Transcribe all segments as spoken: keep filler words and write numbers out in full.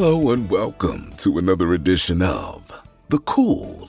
Hello and welcome to another edition of The Cool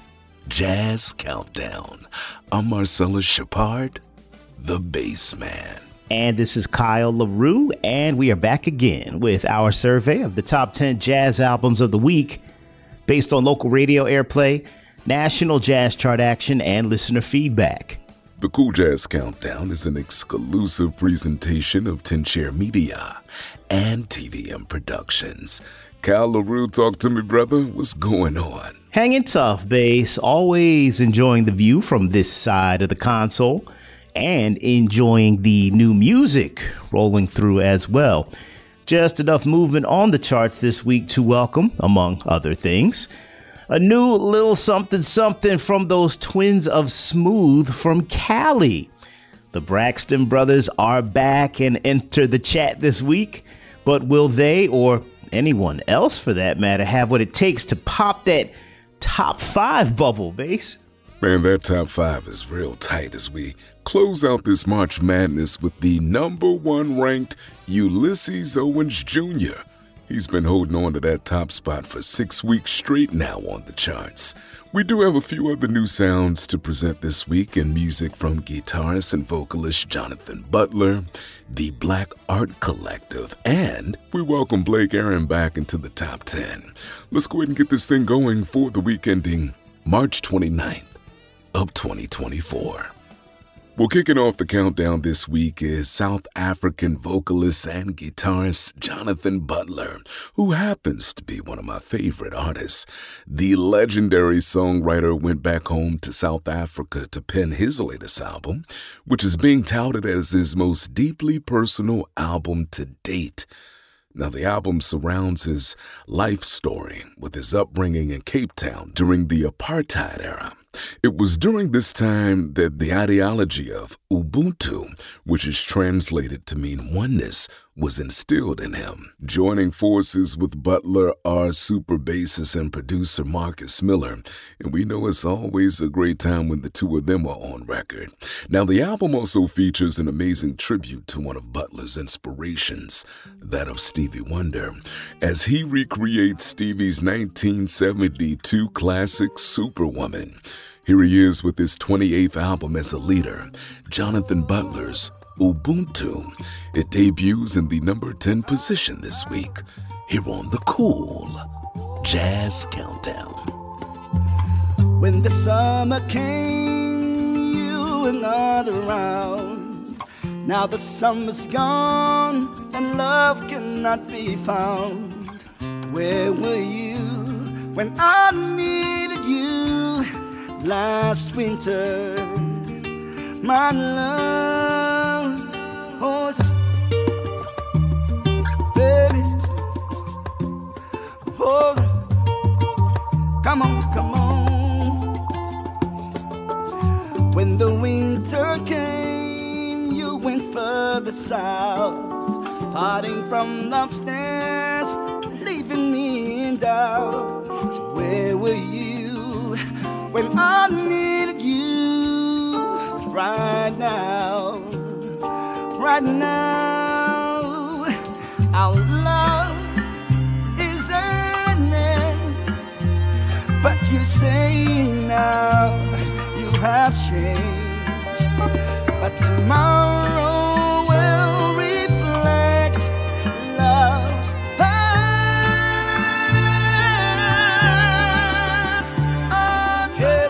Jazz Countdown. I'm Marcellus Shepard, the bass man. And this is Kyle LaRue, and we are back again with our survey of the top ten jazz albums of the week based on local radio airplay, national jazz chart action, and listener feedback. The Cool Jazz Countdown is an exclusive presentation of Ten Chair Media and T V M Productions. Kyle LaRue, talk to me, brother. What's going on? Hanging tough, bass. Always enjoying the view from this side of the console and enjoying the new music rolling through as well. Just enough movement on the charts this week to welcome, among other things, a new little something something from those twins of smooth from Cali. The Braxton brothers are back and enter the chat this week, but will they, or anyone else for that matter, have what it takes to pop that top five bubble, bass? Man, that top five is real tight as we close out this March Madness with the number one ranked Ulysses Owens Junior He's been holding on to that top spot for six weeks straight now on the charts. We do have a few other new sounds to present this week in music from guitarist and vocalist Jonathan Butler, the Black Art Collective, and we welcome Blake Aaron back into the top ten. Let's go ahead and get this thing going for the week ending March twenty-ninth of twenty twenty-four. Well, kicking off the countdown this week is South African vocalist and guitarist Jonathan Butler, who happens to be one of my favorite artists. The legendary songwriter went back home to South Africa to pen his latest album, which is being touted as his most deeply personal album to date. Now, the album surrounds his life story with his upbringing in Cape Town during the apartheid era. It was during this time that the ideology of Ubuntu, which is translated to mean oneness, was instilled in him. Joining forces with Butler are super bassist and producer Marcus Miller, and we know it's always a great time when the two of them are on record. Now, the album also features an amazing tribute to one of Butler's inspirations, that of Stevie Wonder, as he recreates Stevie's nineteen seventy-two classic Superwoman. Here he is with his twenty-eighth album as a leader, Jonathan Butler's Ubuntu. It debuts in the number ten position this week, here on the Cool Jazz Countdown. When the summer came, you were not around. Now the summer's gone, and love cannot be found. Where were you when I needed you last winter? My love, oh, baby, oh, come on, come on. When the winter came, you went further south, parting from love's nest, leaving me in doubt. Where were you when I needed you? Right now, right now, our love is ending, but you say now you have changed, but tomorrow will reflect love's past. Again.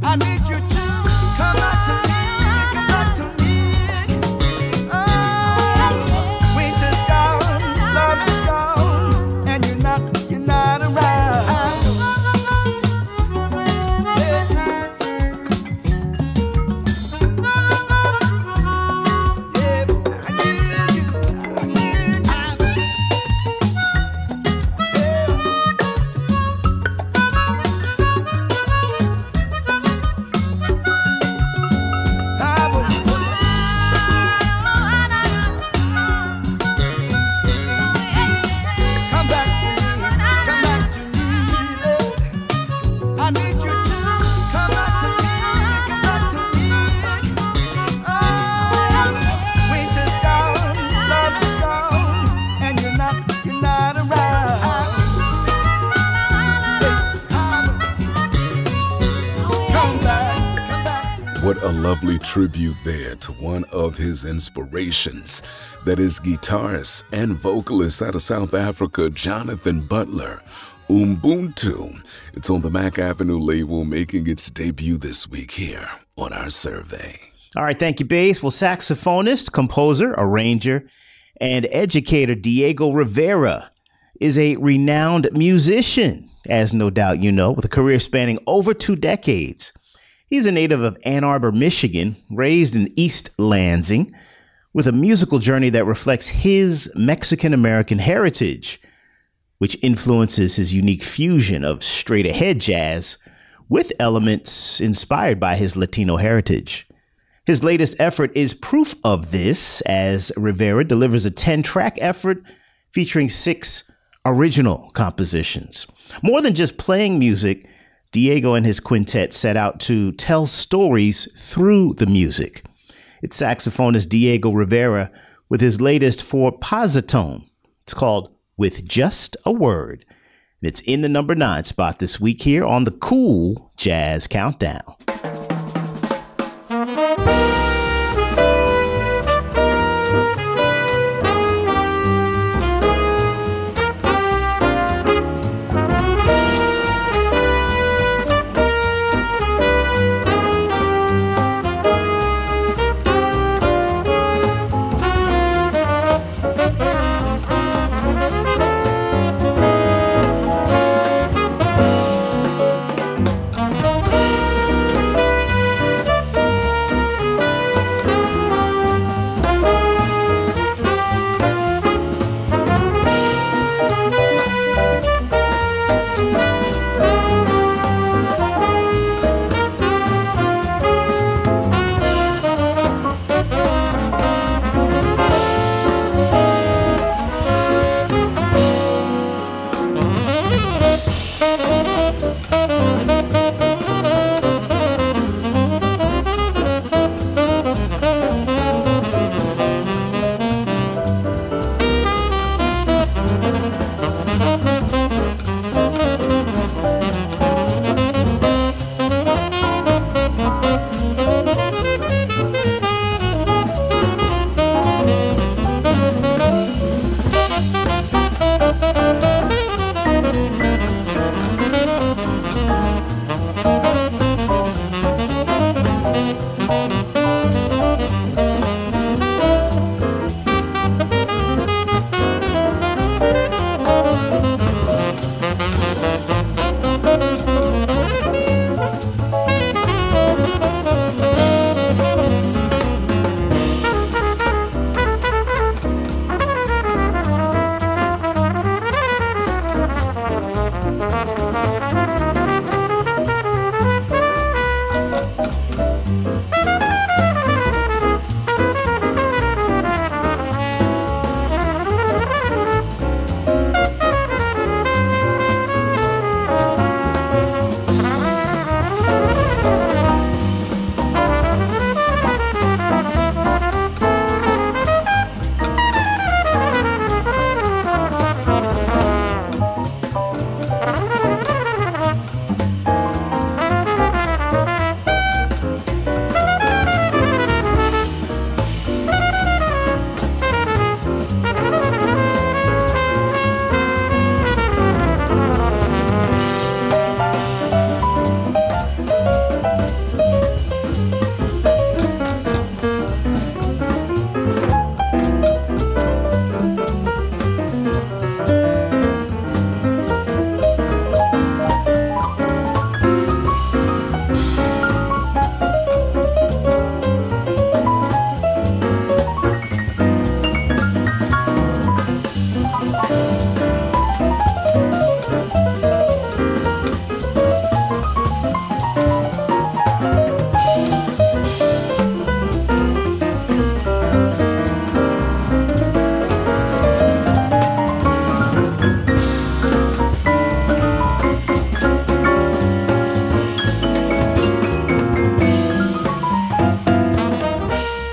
I need you to come back to me, come back to me. Oh, winter's gone, summer's gone, and you're not, you're not around. Yeah. Yeah, I need you, I need you. Come back to me, come back to me, love. I need you to come back to me, come back to me. Oh, winter's gone, summer's gone, and you're not, you're not around. Come back, come back. What a lovely tribute there to one of his inspirations. That is guitarist and vocalist out of South Africa, Jonathan Butler. Ubuntu. It's on the Mac Avenue label, making its debut this week here on our survey. All right, thank you, Bass. Well, saxophonist, composer, arranger, and educator Diego Rivera is a renowned musician, as no doubt you know, with a career spanning over two decades. He's a native of Ann Arbor, Michigan, raised in East Lansing, with a musical journey that reflects his Mexican-American heritage, which influences his unique fusion of straight-ahead jazz with elements inspired by his Latino heritage. His latest effort is proof of this, as Rivera delivers a ten-track effort featuring six original compositions. More than just playing music, Diego and his quintet set out to tell stories through the music. It's saxophonist Diego Rivera with his latest for Positone. It's called With Just a Word. And it's in the number nine spot this week here on the Cool Jazz Countdown.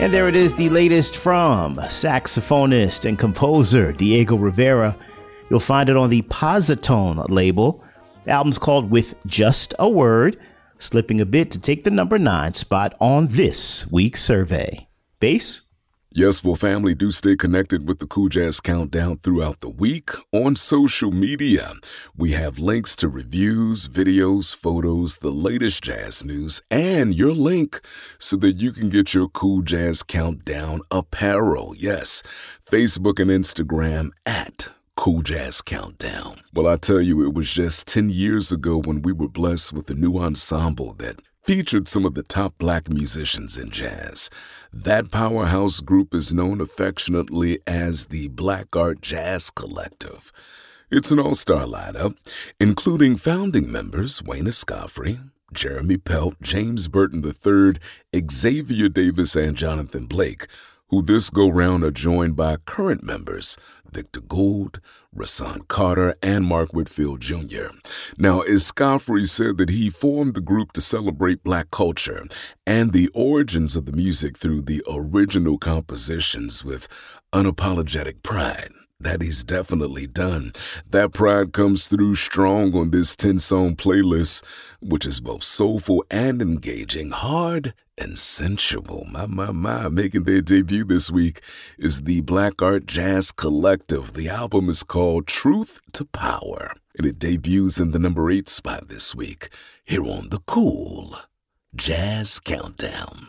And there it is, the latest from saxophonist and composer Diego Rivera. You'll find it on the Positone label. The album's called With Just a Word, slipping a bit to take the number nine spot on this week's survey. Bass? Yes, well, family, do stay connected with the Cool Jazz Countdown throughout the week on social media. We have links to reviews, videos, photos, the latest jazz news, and your link so that you can get your Cool Jazz Countdown apparel. Yes, Facebook and Instagram at Cool Jazz Countdown. Well, I tell you, it was just ten years ago when we were blessed with a new ensemble that featured some of the top black musicians in jazz. That powerhouse group is known affectionately as the Black Art Jazz Collective. It's an all-star lineup, including founding members Wayne Escoffery, Jeremy Pelt, James Burton the third, Xavier Davis, and Jonathan Blake, who this go-round are joined by current members Victor Gould, Rahsaan Carter, and Mark Whitfield Junior Now, Escoffery said that he formed the group to celebrate black culture and the origins of the music through the original compositions with unapologetic pride. That he's definitely done. That pride comes through strong on this ten-song playlist, which is both soulful and engaging, hard and sensual. My, my, my. Making their debut this week is the Black Art Jazz Collective. The album is called Truth to Power, and it debuts in the number eight spot this week here on the Cool Jazz Countdown.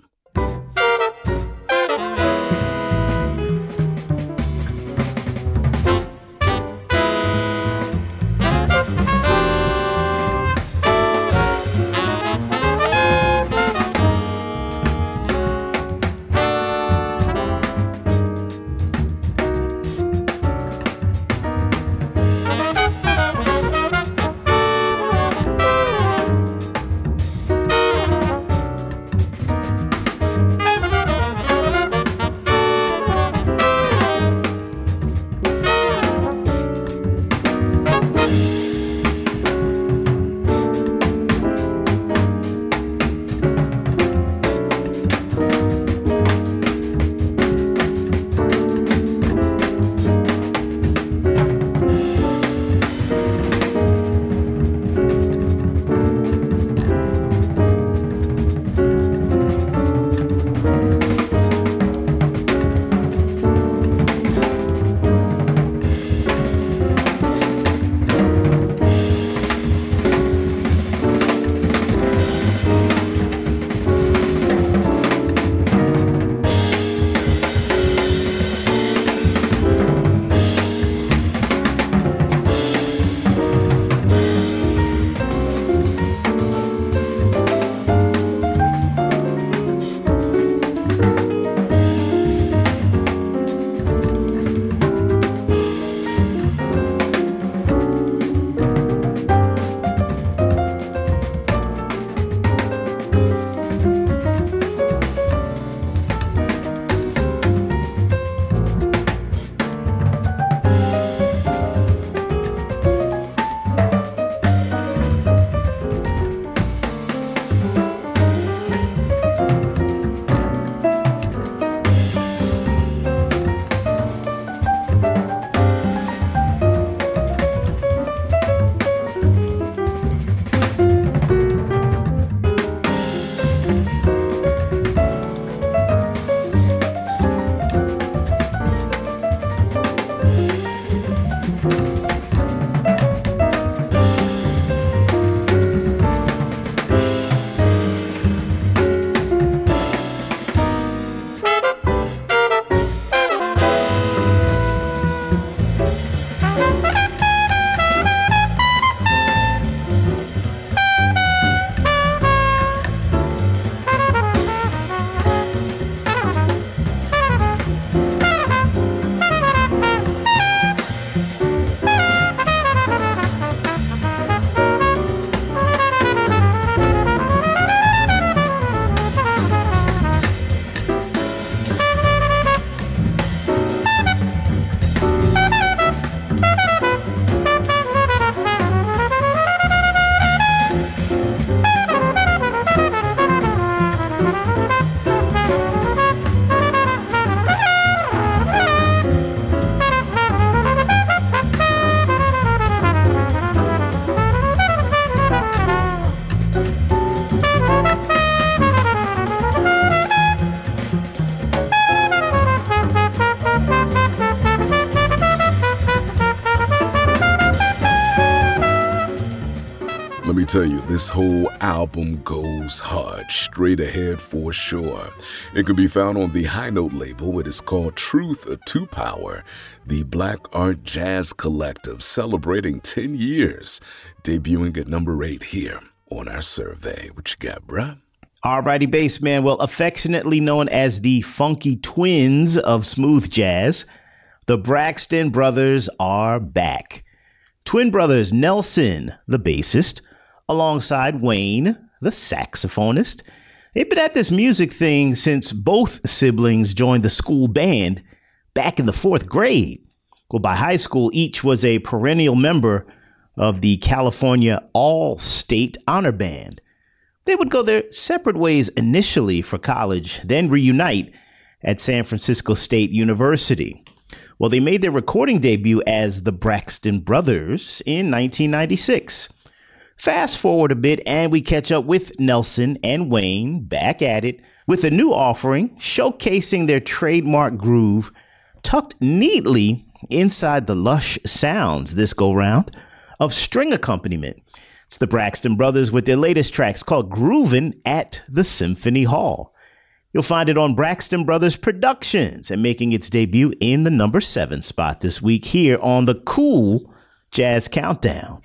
tell you, this whole album goes hard, straight ahead for sure. It can be found on the High Note label. It is called Truth to Power, the Black Art Jazz Collective, celebrating ten years, debuting at number eight here on our survey. What you got, bruh? Alrighty, bass man. Well, affectionately known as the Funky Twins of smooth jazz, the Braxton Brothers are back. Twin brothers Nelson, the bassist, alongside Wayne, the saxophonist. They've been at this music thing since both siblings joined the school band back in the fourth grade. Well, by high school, each was a perennial member of the California All-State Honor Band. They would go their separate ways initially for college, then reunite at San Francisco State University. Well, they made their recording debut as the Braxton Brothers in nineteen ninety-six. Fast forward a bit and we catch up with Nelson and Wayne back at it with a new offering showcasing their trademark groove tucked neatly inside the lush sounds this go round of string accompaniment. It's the Braxton Brothers with their latest tracks called Groovin' at the Symphony Hall. You'll find it on Braxton Brothers Productions and making its debut in the number seven spot this week here on the Cool Jazz Countdown.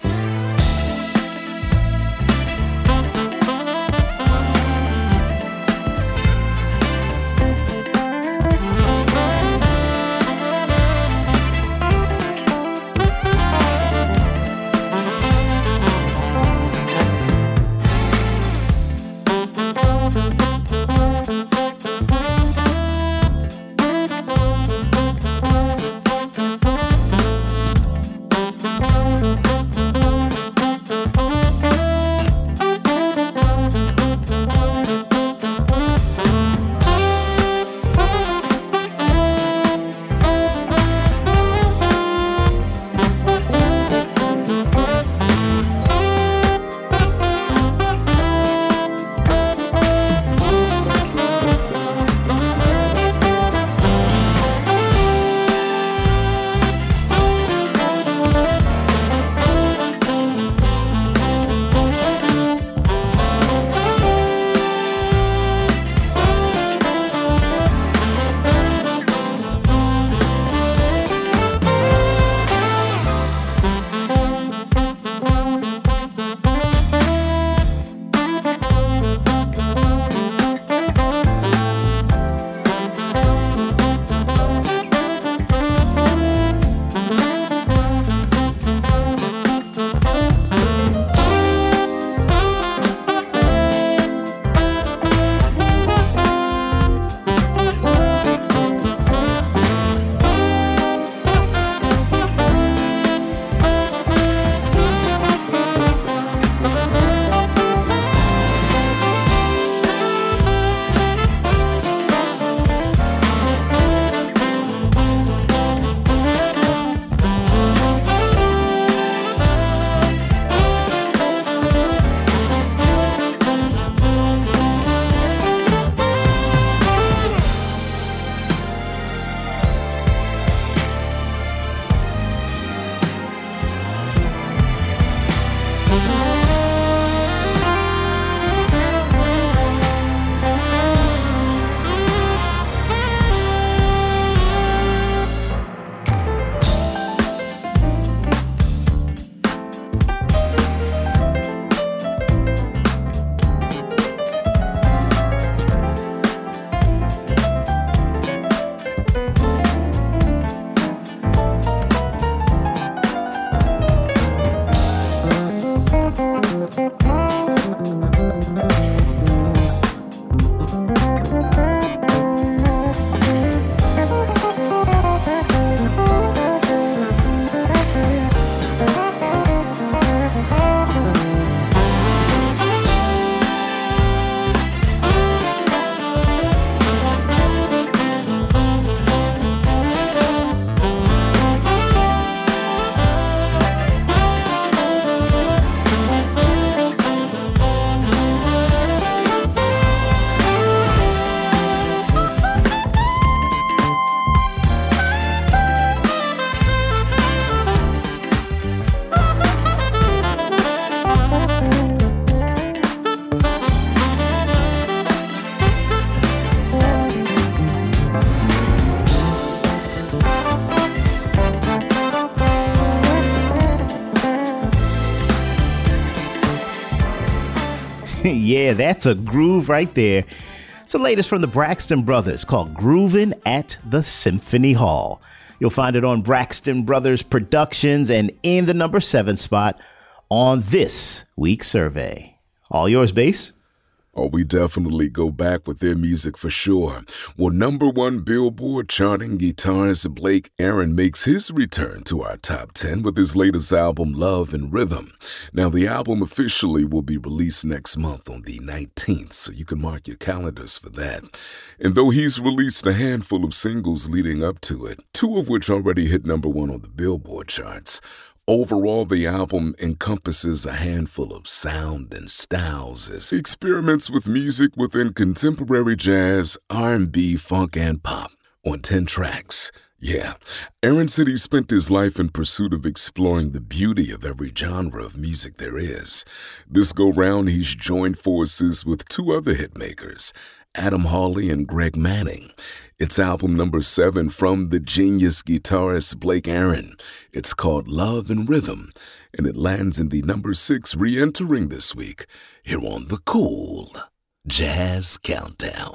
Thank you. Yeah, that's a groove right there. It's the latest from the Braxton Brothers called Groovin' at the Symphony Hall. You'll find it on Braxton Brothers Productions and in the number seven spot on this week's survey. All yours, Bass. Oh, we definitely go back with their music for sure. Well, number one Billboard charting guitarist Blake Aaron makes his return to our top ten with his latest album, Love and Rhythm. Now, the album officially will be released next month on the nineteenth, so you can mark your calendars for that. And though he's released a handful of singles leading up to it, two of which already hit number one on the Billboard charts, overall, the album encompasses a handful of sound and styles as he experiments with music within contemporary jazz, R and B, funk, and pop on ten tracks. Yeah, Aaron said he spent his life in pursuit of exploring the beauty of every genre of music there is. This go-round, he's joined forces with two other hitmakers, Adam Hawley and Greg Manning. It's album number seven from the genius guitarist Blake Aaron. It's called Love and Rhythm, and it lands in the number six, re-entering this week here on the Cool Jazz Countdown.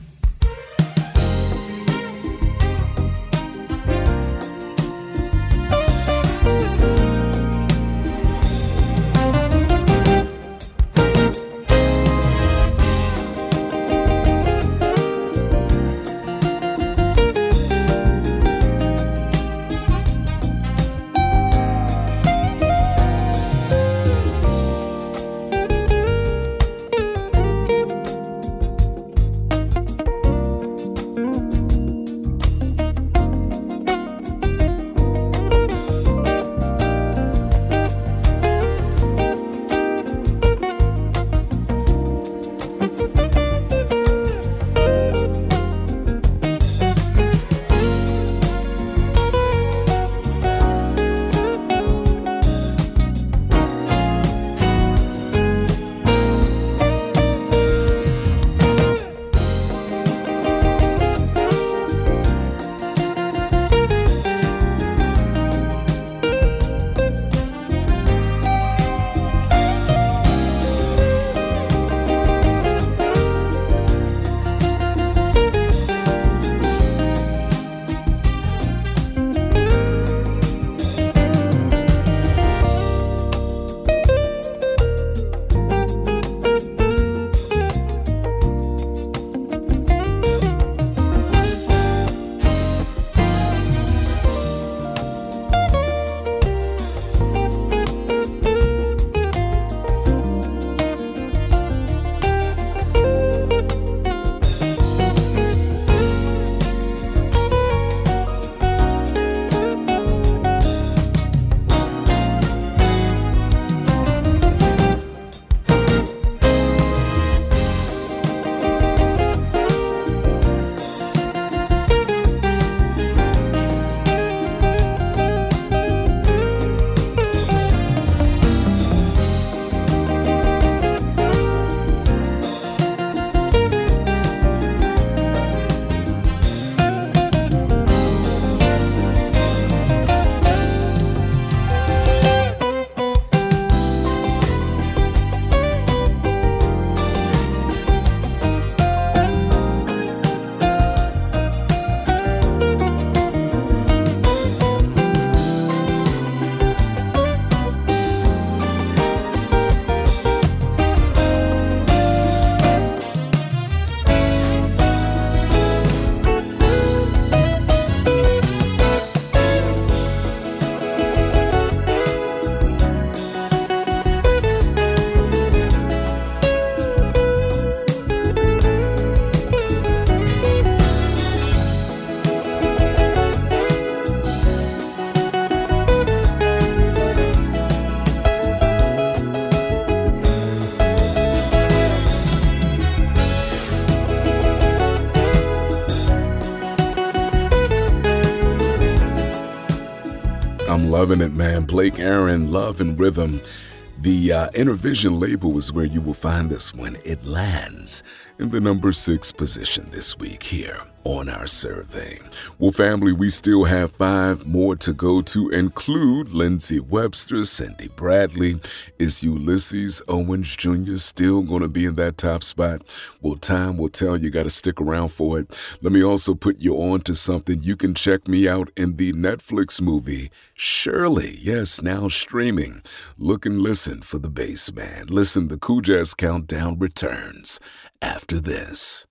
I'm loving it, man. Blake Aaron, Love and Rhythm. The uh, Intervision label is where you will find this when it lands in the number six position this week here on our survey. Well, family, we still have five more to go to include Lindsay Webster, Cindy Bradley. Is Ulysses Owens Junior still going to be in that top spot? Well, time will tell. You got to stick around for it. Let me also put you on to something. You can check me out in the Netflix movie Shirley. Yes, now streaming. Look and listen for the bass man. Listen, the Cool Jazz Countdown returns after this.